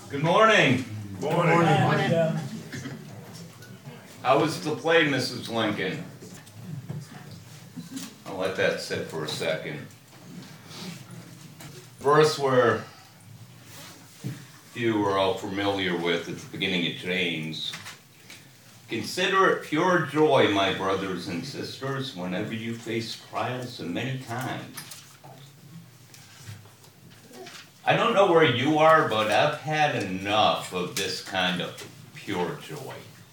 Good morning. Morning. How was the play, Mrs. Lincoln? I'll let that sit for a second. Verse where you are all familiar with at the beginning of James. Consider it pure joy, my brothers and sisters, whenever you face trials of many kinds. I don't know where you are, but I've had enough of this kind of pure joy.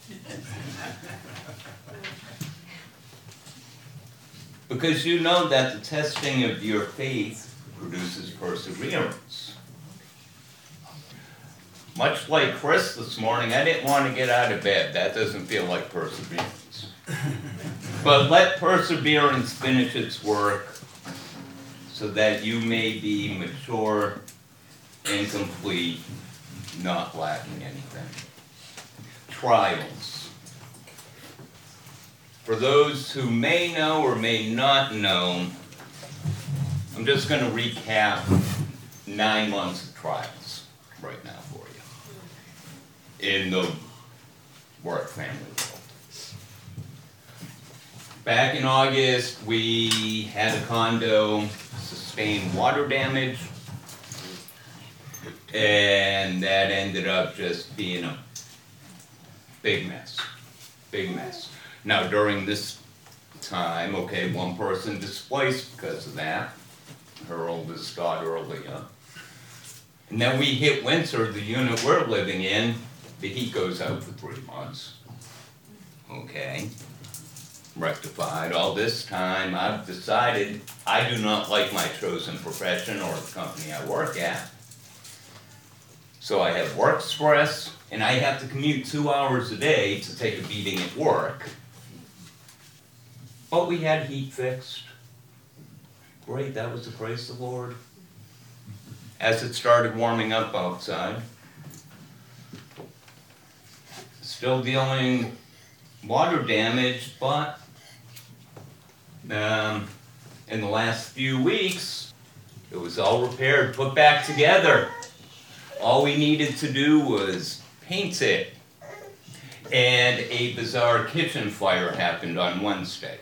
Because you know that the testing of your faith produces perseverance. Much like Chris this morning, I didn't want to get out of bed. That doesn't feel like perseverance. But let perseverance finish its work so that you may be mature and complete, not lacking anything. Trials. For those who may know or may not know, I'm just going to recap 9 months of trials right now for you in the work family world. Back in August, we had a condo sustain water damage, and that ended up just being a big mess. Now during this time, okay, one person displaced because of that, her oldest daughter, Aaliyah. And then we hit winter, the unit we're living in, the heat goes out for 3 months. Okay, rectified. All this time, I've decided I do not like my chosen profession or the company I work at. So I have work stress, and I have to commute 2 hours a day to take a beating at work. But we had heat fixed. Great, that was the praise of the Lord. As it started warming up outside, still dealing water damage, but in the last few weeks, it was all repaired, put back together. All we needed to do was paint it. And a bizarre kitchen fire happened on Wednesday.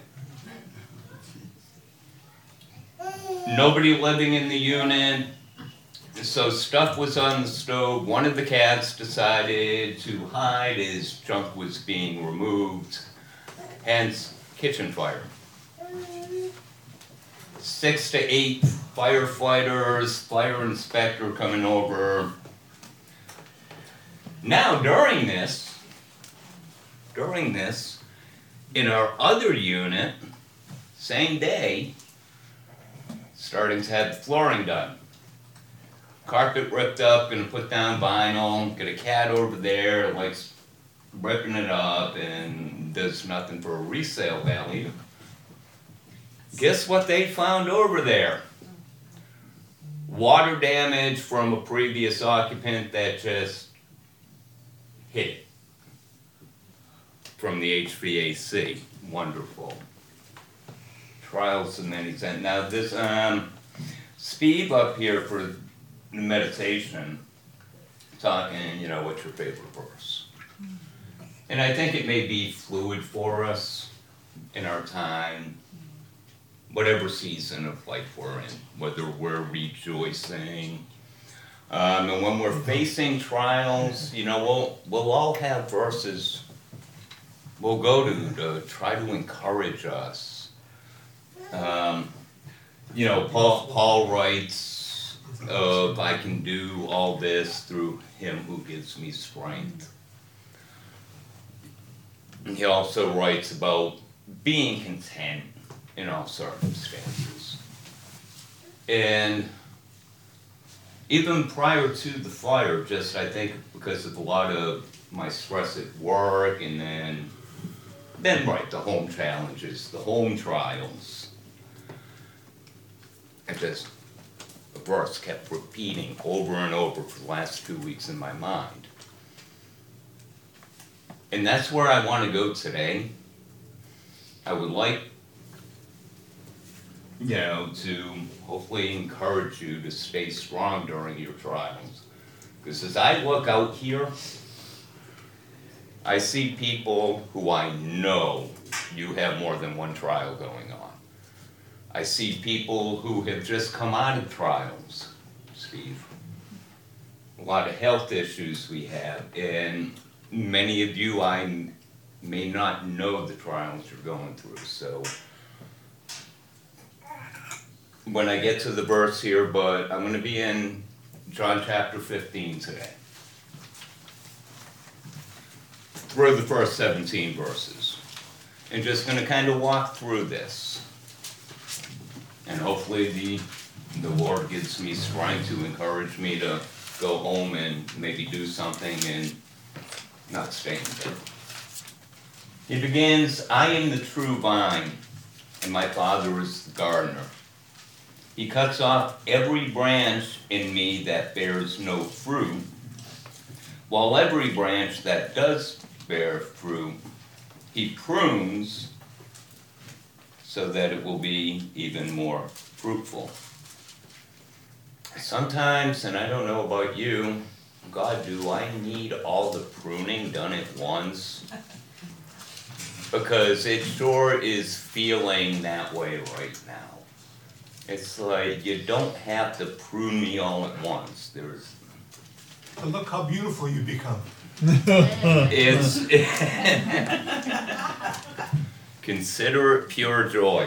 Nobody living in the unit, so stuff was on the stove. One of the cats decided to hide as junk was being removed, hence kitchen fire. 6 to 8 firefighters, fire inspector coming over. Now during this, in our other unit, same day, starting to have flooring done. Carpet ripped up, gonna put down vinyl, got a cat over there, likes ripping it up and does nothing for a resale value. Guess what they found over there? Water damage from a previous occupant that just hit it from the HVAC. Wonderful. Trials of many kinds. Now this, Steve up here for the meditation, talking, what's your favorite verse? And I think it may be fluid for us in our time, whatever season of life we're in, whether we're rejoicing. And when we're facing trials, we'll all have verses we'll go to try to encourage us. Paul writes of, I can do all this through him who gives me strength. And he also writes about being content in all circumstances. And even prior to the fire, just I think because of a lot of my stress at work and then the home challenges, the home trials, the verse kept repeating over and over for the last 2 weeks in my mind. And that's where I want to go today. I would like, to hopefully encourage you to stay strong during your trials. Because as I look out here, I see people who I know you have more than one trial going on. I see people who have just come out of trials, Steve. A lot of health issues we have, and many of you I may not know the trials you're going through, so when I get to the verse here, but I'm going to be in John chapter 15 today. Through the first 17 verses. And just going to kind of walk through this. And hopefully the Lord gives me strength to encourage me to go home and maybe do something and not stay in bed. He begins, I am the true vine, and my Father is the gardener. He cuts off every branch in me that bears no fruit, while every branch that does bear fruit, he prunes so that it will be even more fruitful. Sometimes, and I don't know about you, God, do I need all the pruning done at once? Because it sure is feeling that way right now. It's like you don't have to prune me all at once. But look how beautiful you become. It's consider it pure joy.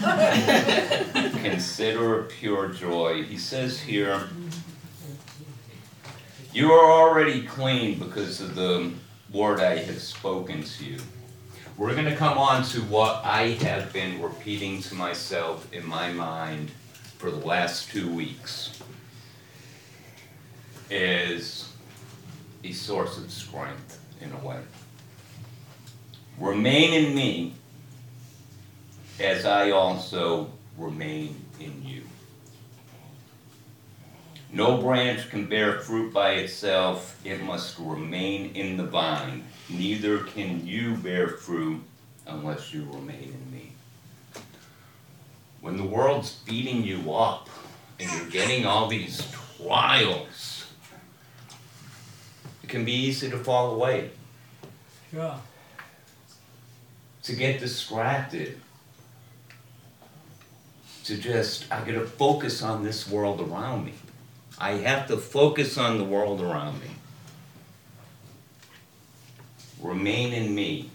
Consider it pure joy. He says here, you are already clean because of the word I have spoken to you. We're going to come on to what I have been repeating to myself in my mind for the last 2 weeks is a source of strength in a way. Remain in me as I also remain in you. No branch can bear fruit by itself, it must remain in the vine. Neither can you bear fruit unless you remain in me. When the world's beating you up and you're getting all these trials, it can be easy to fall away. Sure. To get distracted. To just, I gotta focus on this world around me. I have to focus on the world around me. Remain in me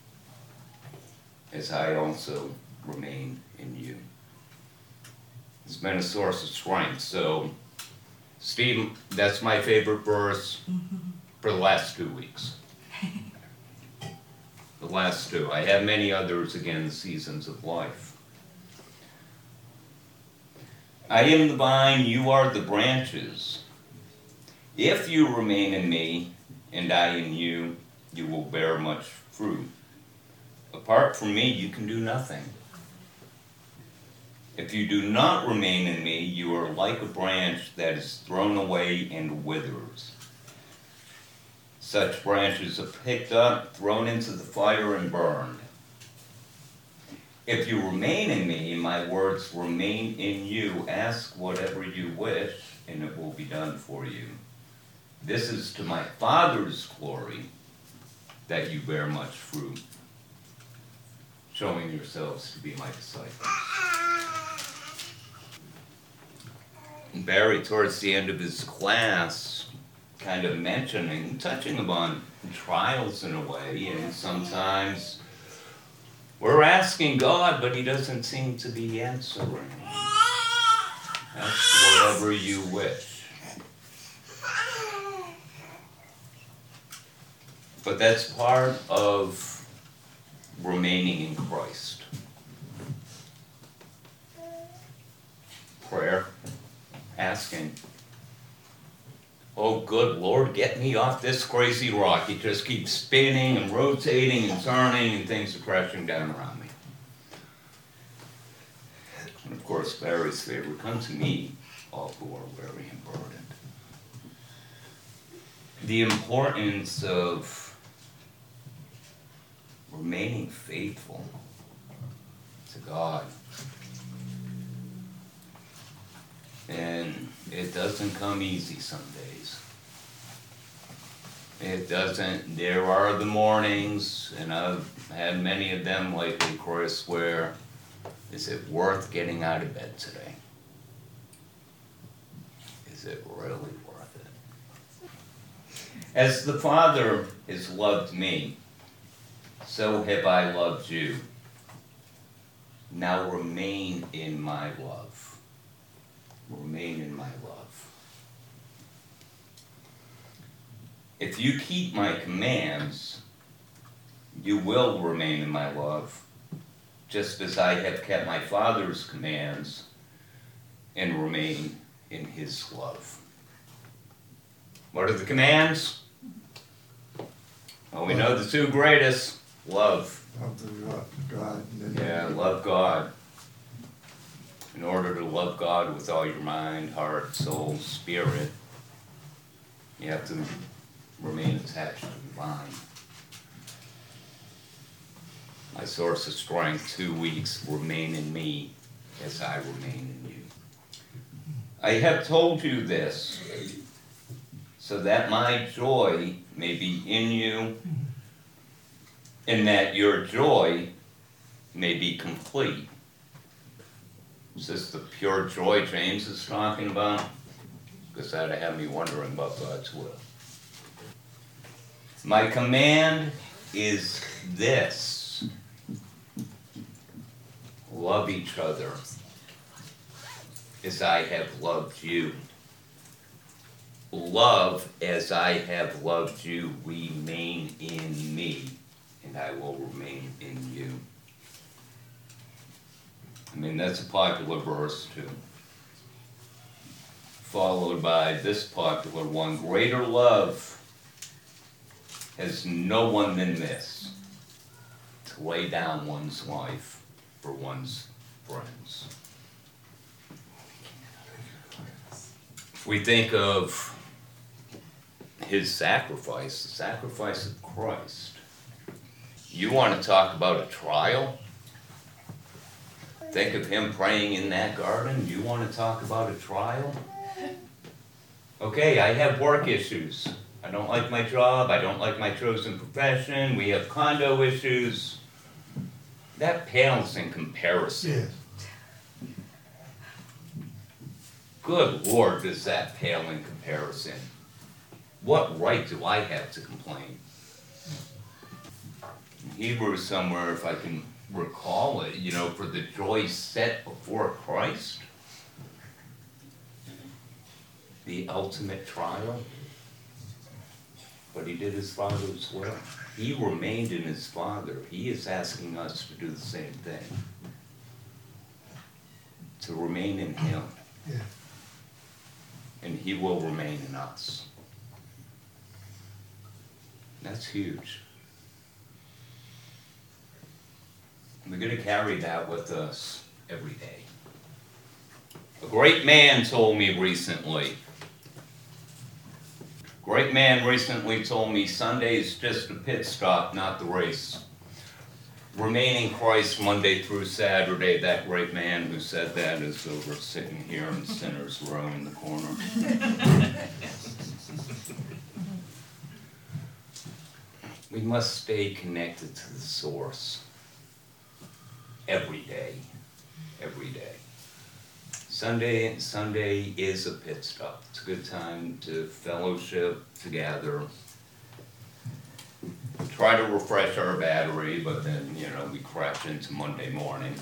as I also remain in you. It's been a source of strength. So, Steve, that's my favorite verse for the last 2 weeks. The last 2. I have many others, again, the seasons of life. I am the vine, you are the branches. If you remain in me, and I in you, you will bear much fruit. Apart from me, you can do nothing. If you do not remain in me, you are like a branch that is thrown away and withers. Such branches are picked up, thrown into the fire, and burned. If you remain in me, and my words remain in you, ask whatever you wish, and it will be done for you. This is to my Father's glory, that you bear much fruit, showing yourselves to be my disciples. And Barry, towards the end of his class, kind of touching upon trials in a way, and sometimes we're asking God, but he doesn't seem to be answering. Ask whatever you wish. But that's part of remaining in Christ. Prayer, asking, oh good Lord, get me off this crazy rock. It just keeps spinning and rotating and turning and things are crashing down around me. And of course, Barry's favorite, come to me, all who are weary and burdened. The importance of remaining faithful to God. And it doesn't come easy some days. It doesn't, there are the mornings, and I've had many of them lately, Chris, where is it worth getting out of bed today? Is it really worth it? As the Father has loved me, so have I loved you. Now remain in my love. Remain in my love. If you keep my commands, you will remain in my love, just as I have kept my Father's commands and remain in his love. What are the commands? Well, we know the two greatest. Love. Love the God. And then Yeah, love God. In order to love God with all your mind, heart, soul, spirit, you have to remain attached to the vine. My source of strength, 2 weeks, remain in me as I remain in you. I have told you this so that my joy may be in you and that your joy may be complete. Is this the pure joy James is talking about? Because that'd have me wondering about God's will. My command is this: love each other as I have loved you. Love as I have loved you, remain in me, and I will remain in you. I mean, that's a popular verse too. Followed by this popular one: greater love has no one than this, to lay down one's life for one's friends. If we think of his sacrifice, the sacrifice of Christ, you want to talk about a trial? Think of him praying in that garden. You want to talk about a trial? Okay, I have work issues. I don't like my job. I don't like my chosen profession. We have condo issues. That pales in comparison. Yes. Good Lord, does that pale in comparison? What right do I have to complain? In Hebrews somewhere, if I can recall it, for the joy set before Christ, the ultimate trial, but he did his Father's will. He remained in his Father. He is asking us to do the same thing, to remain in him, Yeah. and he will remain in us. That's huge. We're going to carry that with us every day. A great man told me recently, Sunday is just a pit stop, not the race. Remain in Christ Monday through Saturday. That great man who said that is over sitting here in Sinner's Row in the corner. We must stay connected to the source every day, every day. Sunday is a pit stop. It's a good time to fellowship, to gather, try to refresh our battery, but then, we crash into Monday morning.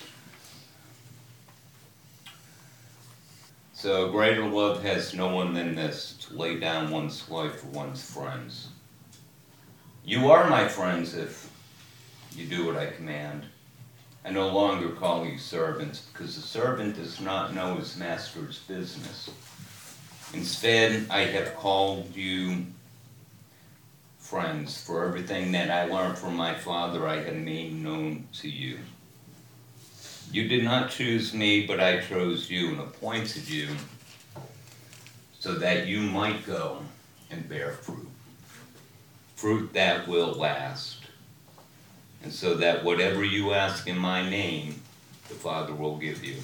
So greater love has no one than this, to lay down one's life for one's friends. You are my friends if you do what I command. I no longer call you servants, because the servant does not know his master's business. Instead, I have called you friends, for everything that I learned from my Father I have made known to you. You did not choose me, but I chose you and appointed you so that you might go and bear fruit. Fruit that will last. And so that whatever you ask in my name, the Father will give you.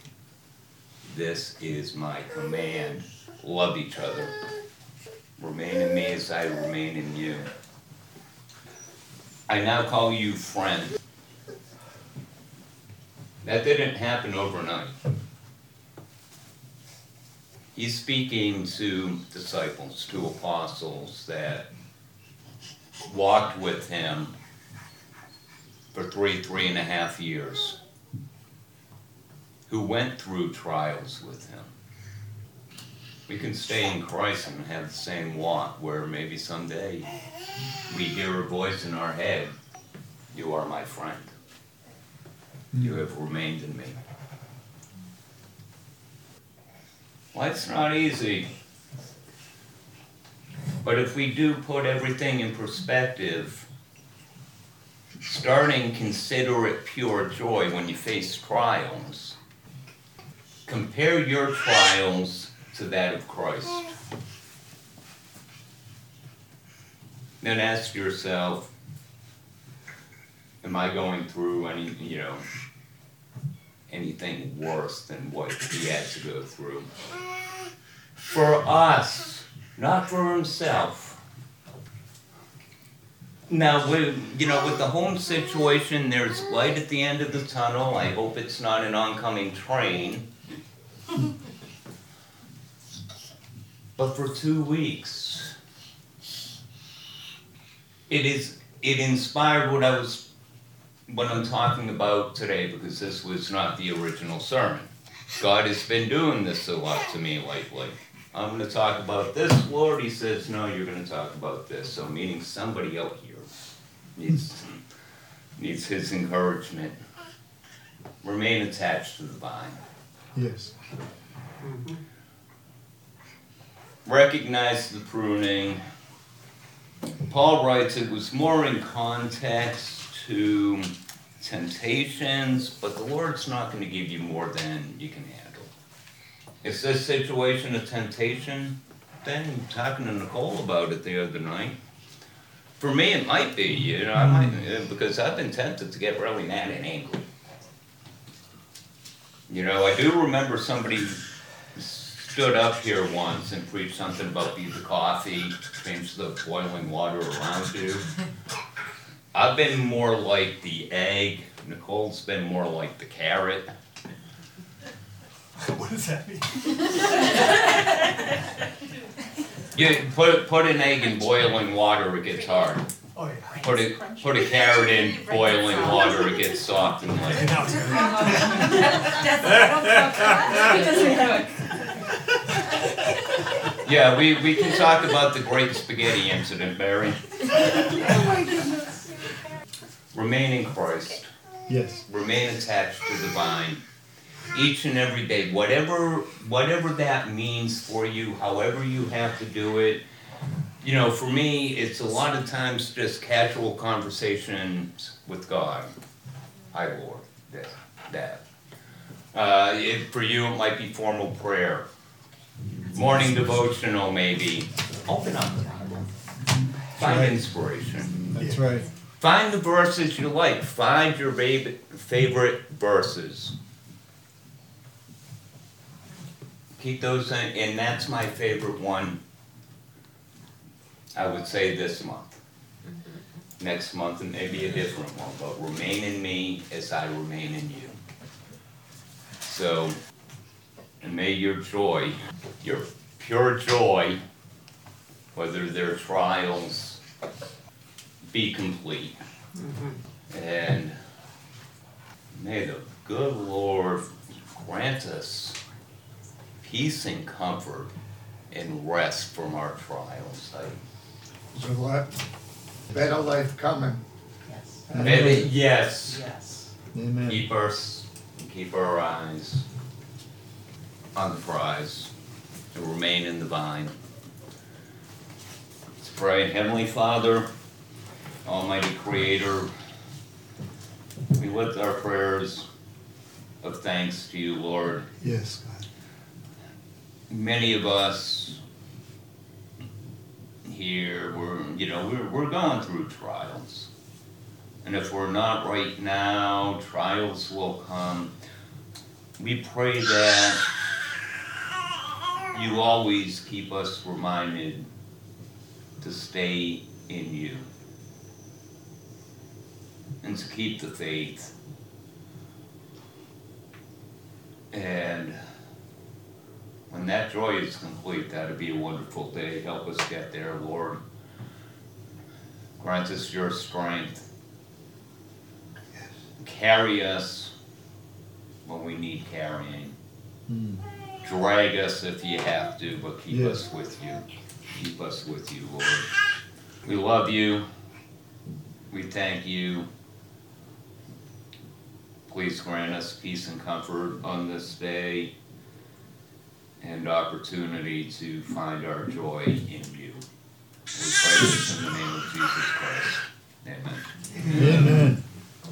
This is my command. Love each other. Remain I remain in you. I now call you friend. That didn't happen overnight. He's speaking to disciples, to apostles that walked with him for 3.5 years, who went through trials with him. We can stay in Christ and have the same walk where maybe someday we hear a voice in our head, you are my friend. You have remained in me. Life's not easy. But if we do put everything in perspective, starting consider it pure joy when you face trials. Compare your trials to that of Christ. Then ask yourself, am I going through anything worse than what he had to go through? For us, not for himself. Now, with the home situation, there's light at the end of the tunnel. I hope it's not an oncoming train. But for 2 weeks, it inspired what I'm talking about today, because this was not the original sermon. God has been doing this a lot to me lately. I'm going to talk about this, Lord. He says, no, you're going to talk about this. So meaning somebody out here needs his encouragement. Remain attached to the vine. Yes. Recognize the pruning. Paul writes it was more in context to temptations, but the Lord's not going to give you more than you can handle. Is this situation a temptation? Then talking to Nicole about it the other night. For me, it might be, because I've been tempted to get really mad and angry. I do remember somebody stood up here once and preached something about beat the coffee, change the boiling water around you. I've been more like the egg. Nicole's been more like the carrot. What does that mean? You put an egg in boiling water, it gets hard. Oh, yeah. Put a carrot in boiling water, it gets soft and light. And now it's gonna Yeah, we can talk about the great spaghetti incident, Barry. Remain in Christ. Yes. Remain attached to the vine. Each and every day, whatever that means for you, however you have to do it. For me, it's a lot of times just casual conversations with God. Hi, Lord. That. For you, it might be formal prayer. Morning devotional, maybe. Open up the Bible. Find inspiration. That's right. Find the verses you like. Find your favorite verses. Keep those in, and that's my favorite one, I would say, this month. Next month, it may be a different one, but remain in me as I remain in you. So, and may your joy, your pure joy, whether they're trials, be complete. And may the good Lord grant us peace and comfort and rest from our trials. So what? Better life coming. Yes. Maybe, yes. Yes. Amen. Keep our eyes on the prize and remain in the vine. Let's pray. Heavenly Father, Almighty Creator, we lift our prayers of thanks to you, Lord. Yes, God. Many of us here, we're going through trials. And if we're not right now, trials will come. We pray that you always keep us reminded to stay in you and to keep the faith. And when that joy is complete, that'll be a wonderful day. Help us get there, Lord. Grant us your strength. Carry us when we need carrying. Drag us if you have to, but keep us with you. Keep us with you, Lord. We love you. We thank you. Please grant us peace and comfort on this day and opportunity to find our joy in you. We pray this in the name of Jesus Christ. Amen. Amen.